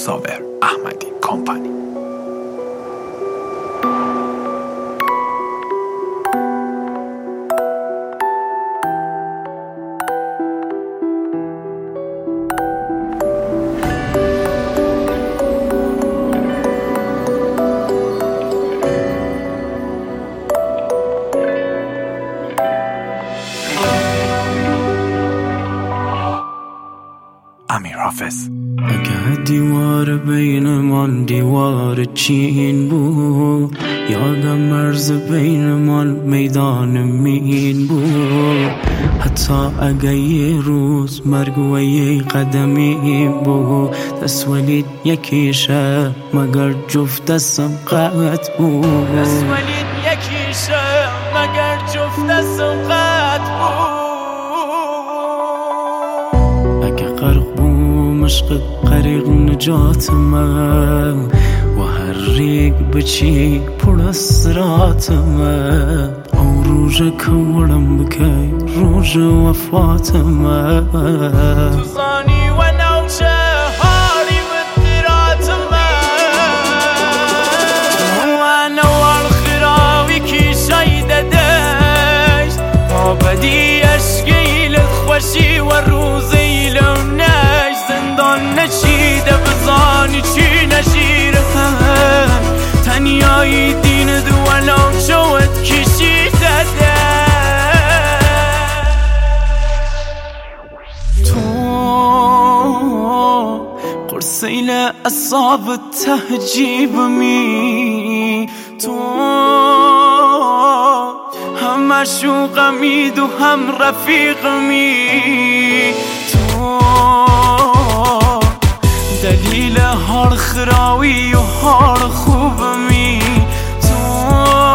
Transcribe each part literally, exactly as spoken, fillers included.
صابر احمدی کمپانی. امیر حافظ. اگه دیوار بینمان دیوار چین بود، یادم مرز بینمان میدان مین بود. حتی اگه یه روز مرگ و یه قدمی بود، دست ولید یکیشه مگر جفت دستم قط بود. دست ولید یکیشه مگر جفت دستم قط بود. اگه غرق بوم عشق غریق نجات من، و هر ریگ بچی پر اسرات من. او روژه کورم بکی روژه وفات من. تو زانی و نوچه هاری بدرات من. و نوال خراوی کی شایده دشت، ما بدی اشگیل خوشی و روزی لونش. زندان نشیده بزانی چی نشیره تنیایی دین دولو شوت کشیده ده. تو قرسیل اصاب تهجیب می، تو هم مشوقمی دو هم رفیقمی. تو دلیل هر خراوی و هر خوبمی. تو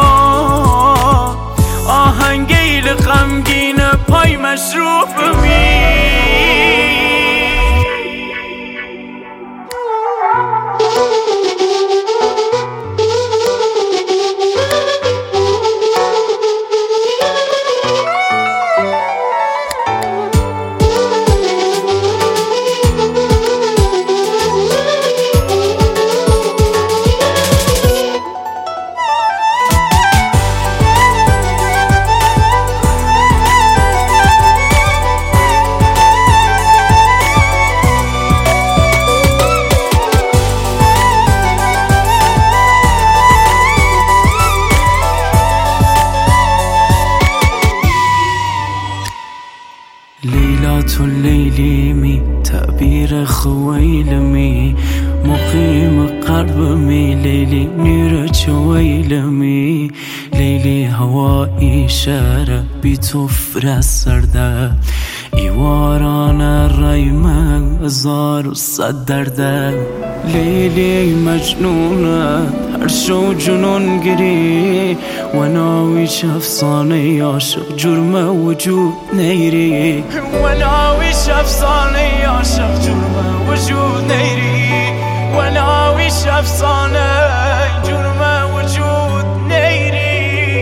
آهنگیل غمگین پای مشروبمی. ليلات الليل مي تعبير خويلمي، مقيم قلبمي ليلي نير جويلمي. ليلي هوائي شارع بتفر السرده، ایواران رایمه هزار و صد درده. لیلی مجنونه هر شو جنون گیری، و ناویش افسانه عاشق جرم وجود نیری. و ناویش افسانه عاشق جرم وجود نیری. و ناویش افسانه جرم وجود نیری.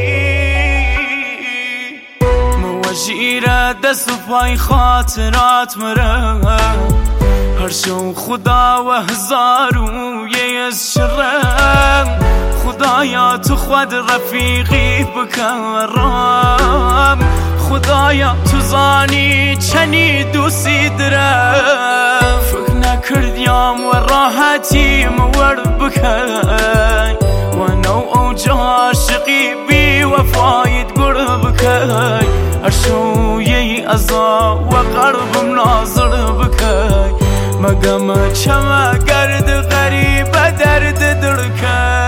موجیره دست و پای خاطرات مره، هر شو خدا و هزارو یه از شرم. خدایا تو خود رفیقی بکرم، خدایا تو زانی چنی دوستی درم. فکر نکردیم و راحتی مورد بکی، و نو اوج عاشقی بی وفایت گر بکی. هر شو یه ازا و قربم ناظر بکی، مگم چما گرد غریب درد درکه.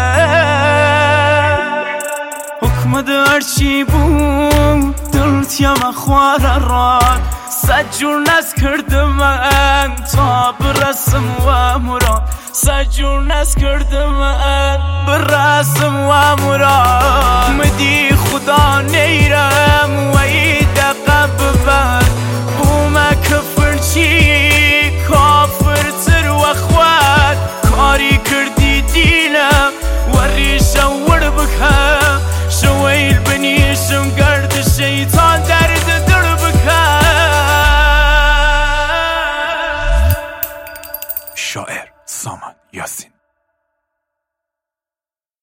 حکم درچی بود دلت یم خوار را، صد جور نز کردم من تا برسم و مراد. صد جور نز کردم من برسم و مراد. مدی خدا نیرم و ای دقه ببر بوم کفر چی کافر تر و خواد. کاری کردی دیلم و ریشه ور بکم، شویل بنیشم گرد شیطان درد در بکم. شاعر سامان یاسین.